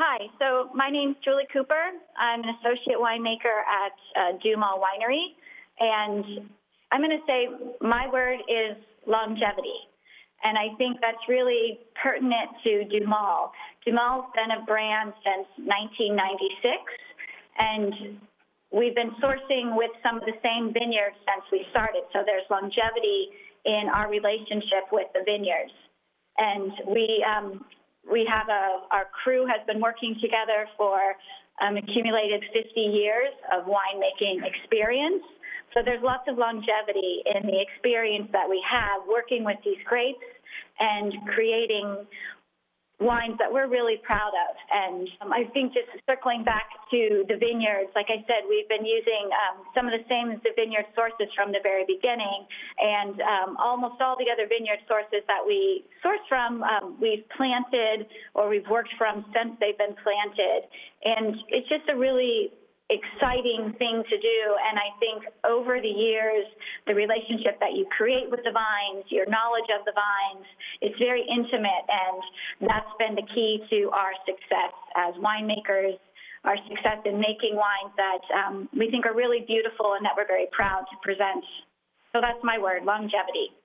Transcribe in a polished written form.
Hi, so my name's Julie Cooper. I'm an associate winemaker at Dumal Winery, and I'm going to say my word is longevity. And I think that's really pertinent to Dumal. Dumal's been a brand since 1996, and we've been sourcing with some of the same vineyards since we started. So there's longevity in our relationship with the vineyards. And we have our crew has been working together for accumulated 50 years of winemaking experience. So there's lots of longevity in the experience that we have working with these grapes and creating wines that we're really proud of. And I think just circling back to the vineyards, like I said, we've been using some of the same vineyard sources from the very beginning. And almost all the other vineyard sources that we source from, we've planted or we've worked from since they've been planted. And it's just a really exciting thing to do, and I think over the years, the relationship that you create with the vines, your knowledge of the vines, it's very intimate, and that's been the key to our success as winemakers, our success in making wines that we think are really beautiful and that we're very proud to present. So that's my word, longevity.